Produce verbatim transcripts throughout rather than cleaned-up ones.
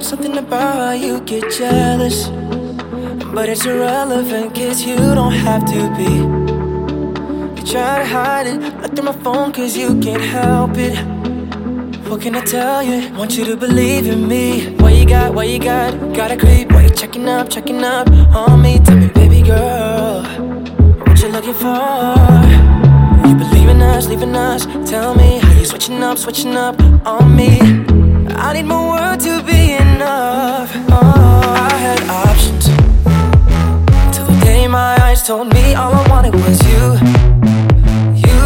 Something about you get jealous, but it's irrelevant, cause you don't have to be. You try to hide it, look through my phone cause you can't help it. What can I tell you? Want you to believe in me. What you got, what you got, gotta creep. Why you checking up, checking up on me? Tell me, baby girl, what you looking for? You believe in us, leaving us. Tell me how you switching up, switching up on me. I need my word to be enough. Oh, I had options till the day my eyes told me all I wanted was you. You.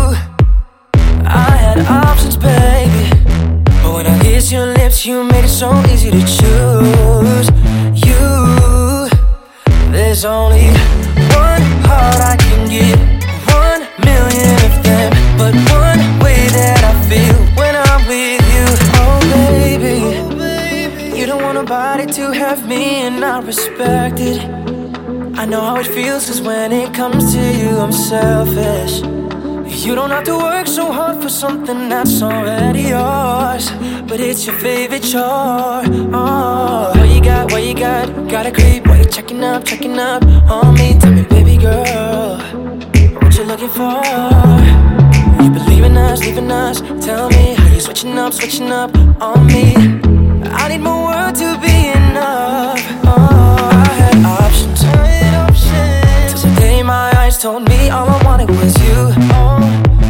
I had options, baby, but when I kissed your lips, you made it so easy to choose. You. There's only one heart I can give, one million of them, but one way that I feel when I'm with you. Oh baby, you don't want nobody to have me, and I respect it. I know how it feels, cause when it comes to you, I'm selfish. You don't have to work so hard for something that's already yours, but it's your favorite chore. Oh, what you got, what you got, gotta creep. Why you checking up, checking up on me? Tell me, baby girl, what you looking for? You believe in us, leaving us. Tell me how you switching up, switching up on me. I need my word to be enough. Oh, I had options till the day my eyes told me all I wanted was you. Oh,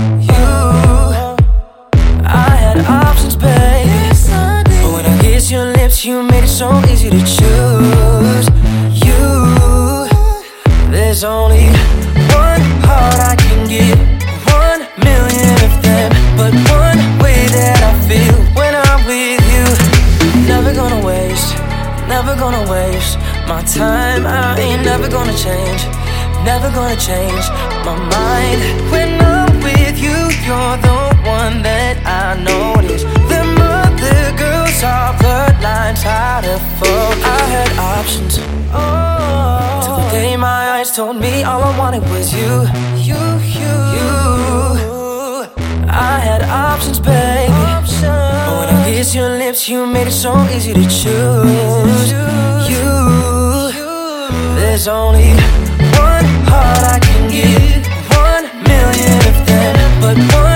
you. I had options, baby, but when I kissed your lips, you made it so easy to choose. You. There's only one heart I can give, one million of them, but one way that I feel when I'm with you. Never gonna waste, never gonna waste my time. I ain't never gonna change, never gonna change my mind. When I'm with you, you're the one that I notice. Them other girls are bloodlines out of focus. I had options, oh, till the day my eyes told me all I wanted was you. You, you, you. I had options, baby, but when I kissed your lips, you made it so easy to choose. You. There's only one heart I can give, one million of them, but one